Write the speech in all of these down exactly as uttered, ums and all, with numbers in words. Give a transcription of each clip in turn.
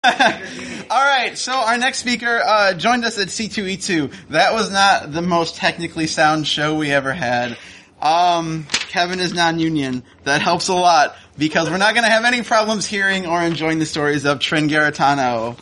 All right, so our next speaker uh, joined us at C two E two. That was not the most technically sound show we ever had. Um, Kevin is non-union. That helps a lot because we're not going to have any problems hearing or enjoying the stories of Trin Garitano.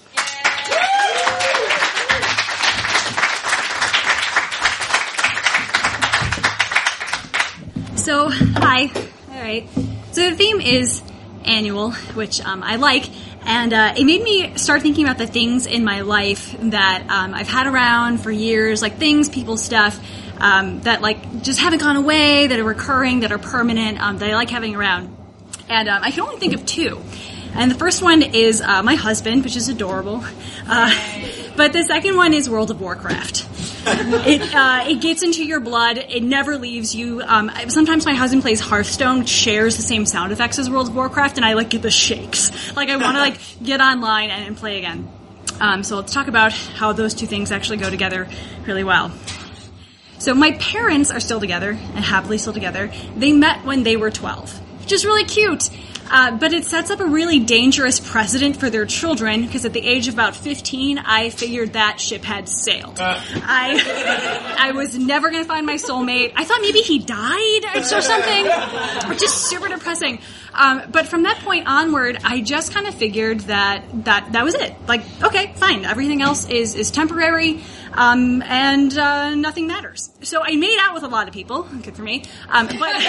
So, hi. All right. So the theme is annual, which um, I like. And uh, it made me start thinking about the things in my life that um, I've had around for years, like things, people, stuff, um, that like just haven't gone away, that are recurring, that are permanent, um, that I like having around. And um, I can only think of two. And the first one is uh, my husband, which is adorable. Uh, but the second one is World of Warcraft. It uh, it gets into your blood. It never leaves you. Um, sometimes my husband plays Hearthstone, which shares the same sound effects as World of Warcraft, and I like get the shakes. Like I want to like get online and, and play again. Um, so let's talk about how those two things actually go together really well. So my parents are still together and happily still together. They met when they were twelve, which is really cute. Uh, but it sets up a really dangerous precedent for their children, because at the age of about fifteen, I figured that ship had sailed. Uh. I I was never going to find my soulmate. I thought maybe he died or something, which is super depressing. Um, but from that point onward, I just kind of figured that, that that was it. Like, okay, fine. Everything else is, is temporary, um, and uh, nothing matters. So I made out with a lot of people. Good for me. Um, but, but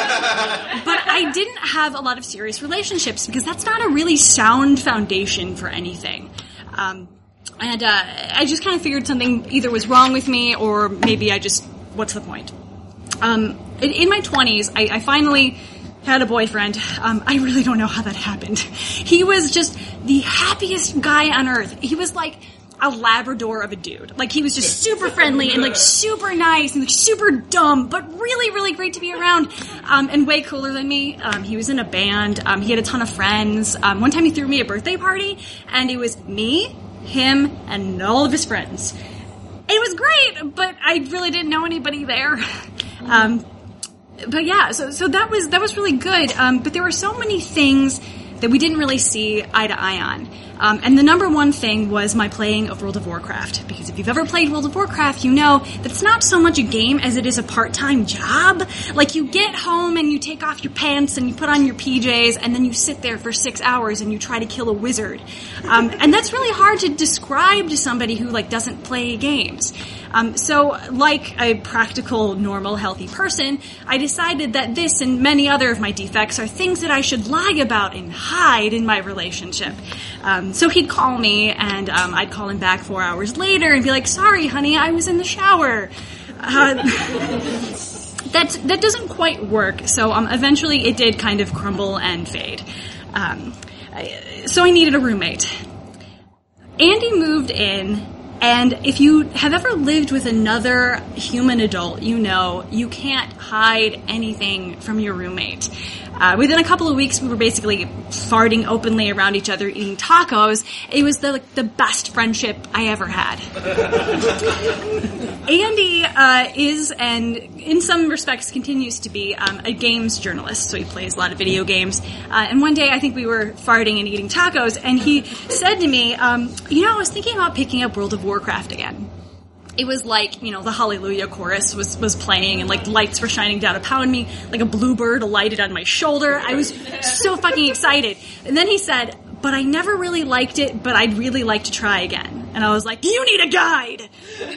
I didn't have a lot of serious relationships, because that's not a really sound foundation for anything. Um, and uh, I just kind of figured something either was wrong with me, or maybe I just, what's the point? Um, in, in my twenties, I, I finally had a boyfriend. Um, I really don't know how that happened. He was just the happiest guy on earth. He was like a Labrador of a dude. Like, he was just super friendly and like super nice and like super dumb, but really, really great to be around, um, and way cooler than me. Um, he was in a band. Um, he had a ton of friends. Um, one time he threw me a birthday party, and it was me, him, and all of his friends. It was great, but I really didn't know anybody there. Um, but yeah, so so that was that was really good. Um, but there were so many things that we didn't really see eye to eye on. Um, and the number one thing was my playing of World of Warcraft. Because if you've ever played World of Warcraft, you know that it's not so much a game as it is a part-time job. Like, you get home and you take off your pants and you put on your P Js, and then you sit there for six hours and you try to kill a wizard. Um, and that's really hard to describe to somebody who, like, doesn't play games. Um, so, like a practical, normal, healthy person, I decided that this and many other of my defects are things that I should lie about and hide in my relationship. Um, so he'd call me, and um, I'd call him back four hours later and be like, "Sorry, honey, I was in the shower." Uh, that that doesn't quite work. So um, eventually, it did kind of crumble and fade. Um, I, so I needed a roommate. Andy moved in. And if you have ever lived with another human adult, you know you can't hide anything from your roommate. Uh, within a couple of weeks, we were basically farting openly around each other, eating tacos. It was the like, the best friendship I ever had. Andy uh, is, and in some respects continues to be, um, a games journalist. So he plays a lot of video games. Uh, and one day, I think we were farting and eating tacos, and he said to me, um, you know, I was thinking about picking up World of Warcraft again. It was like, you know, the Hallelujah chorus was, was playing, and like lights were shining down upon me, like a bluebird alighted on my shoulder. I was so fucking excited. And then he said, but I never really liked it, but I'd really like to try again. And I was like, you need a guide!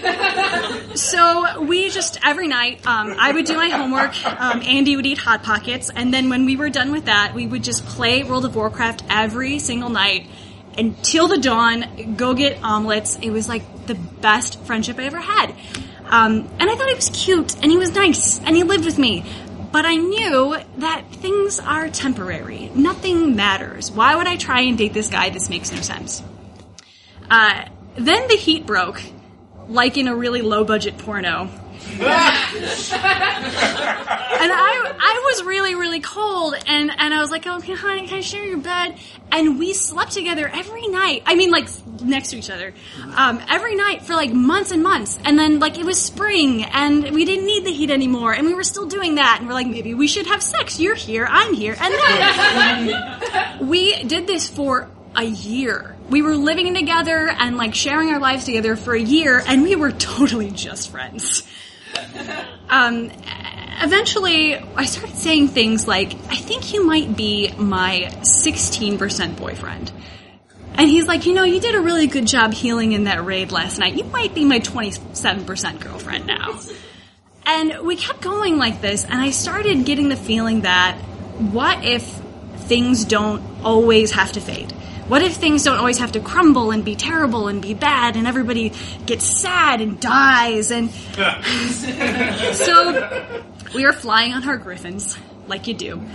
So we just, every night, um, I would do my homework, um, Andy would eat Hot Pockets, and then when we were done with that, we would just play World of Warcraft every single night until the dawn, go get omelets. It was like the best friendship I ever had. Um, and I thought he was cute, and he was nice, and he lived with me. But I knew that things are temporary. Nothing matters. Why would I try and date this guy? This makes no sense. Uh, then the heat broke, like in a really low-budget porno. And I I was really, really cold, and, and I was like, oh, honey, can I share your bed? And we slept together every night. I mean, like, next to each other. Um, every night for, like, months and months. And then, like, it was spring, and we didn't need the heat anymore, and we were still doing that. And we're like, maybe we should have sex. You're here, I'm here. And then we did this for a year. we were living together and like sharing our lives together for a year, and we were totally just friends. Um, eventually, I started saying things like, I think you might be my sixteen percent boyfriend. And he's like, you know, you did a really good job healing in that raid last night. You might be my twenty-seven percent girlfriend now. And we kept going like this, and I started getting the feeling that, what if things don't always have to fade? What if things don't always have to crumble and be terrible and be bad and everybody gets sad and dies? And so we are flying on our griffins, like you do.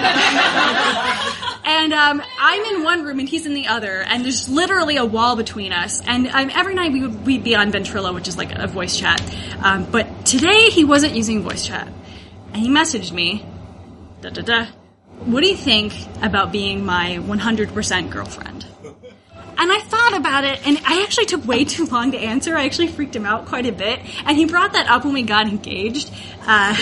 And um, I'm in one room and he's in the other, and there's literally a wall between us. And um, every night we would we'd be on Ventrilo, which is like a voice chat. Um, but today he wasn't using voice chat. And he messaged me, da da da. What do you think about being my one hundred percent girlfriend? And I thought about it, and I actually took way too long to answer. I actually freaked him out quite a bit, and he brought that up when we got engaged. Uh,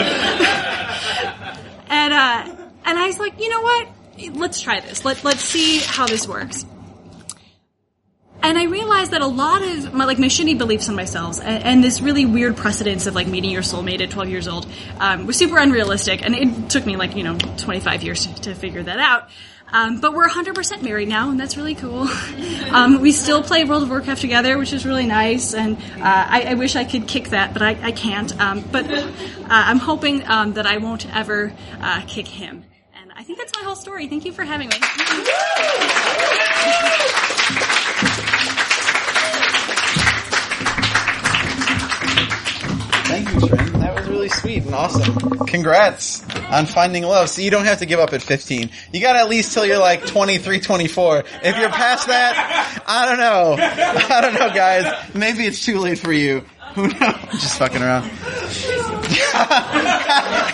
and uh, and I was like, you know what? Let's try this. Let let's see how this works. And I realized that a lot of my, like, my shitty beliefs in myself and, and this really weird precedence of, like, meeting your soulmate at twelve years old, um, was super unrealistic. And it took me, like, you know, twenty-five years to, to figure that out. Um, but we're one hundred percent married now, and that's really cool. Um, we still play World of Warcraft together, which is really nice. And, uh, I, I wish I could kick that, but I, I can't. Um, but, uh, I'm hoping, um, that I won't ever, uh, kick him. And I think that's my whole story. Thank you for having me. Thank you, Trin. That was really sweet and awesome. Congrats on finding love. So you don't have to give up at fifteen. You got at least till you're like twenty-three, twenty-four. If you're past that, I don't know. I don't know, guys. Maybe it's too late for you. Who knows? Just fucking around.